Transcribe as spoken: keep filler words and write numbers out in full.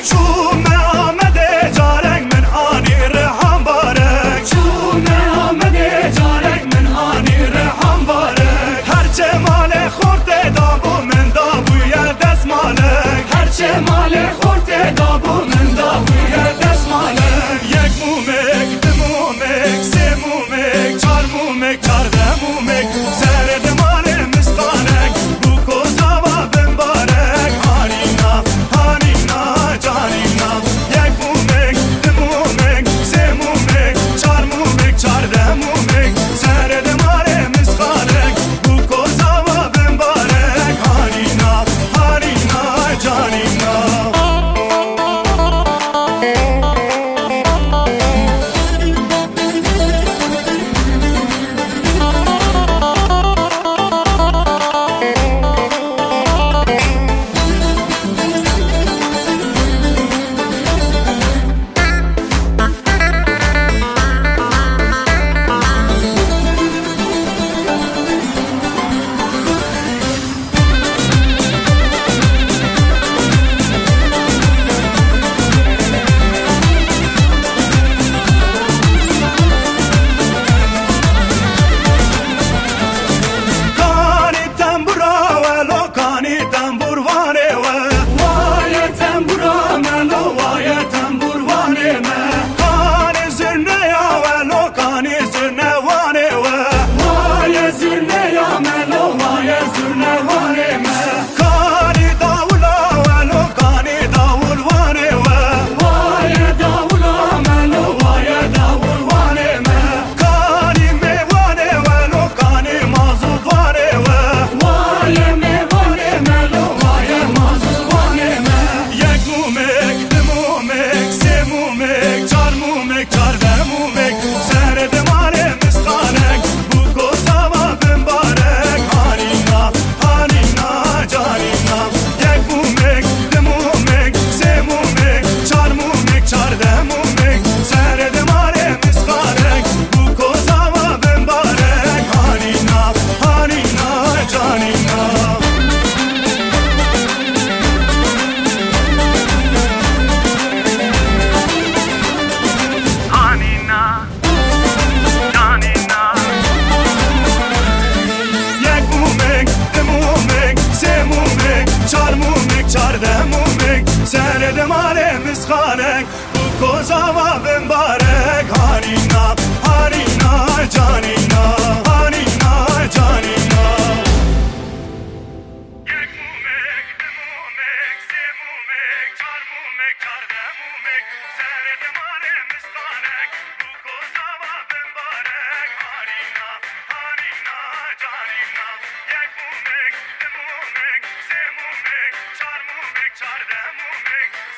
چومه آمده جارک من آنی رحم بارک چومه آمده جارک من آنی رحم بارک هرچه مال خورده دابو من دابوی دست مالک هرچه مال خورده دابو من دابوی دست مالک یک مومک دو مومک سه مومک چار مومک چارده مومک سرد مال مسقانک بو کوزا و بمبارک هانینا هانینا جانینا یک مومک دو مومک سه مومک چار مومک چارده مومک سرد مال مسقانک بو کوزا و بمبارک هانینا هانینا جانینا سرد مال مسخانک بو کوزا و بمبارک هانینا هانینا جانینا هانینا جانینا یک مومک دو مومک سه مومک چار مومک چارده مومک سرد مال مسخانک بو کوزا و بمبارک هانینا هانینا جانینا یک مومک دو مومک سه مومک چار مومک چارده مومک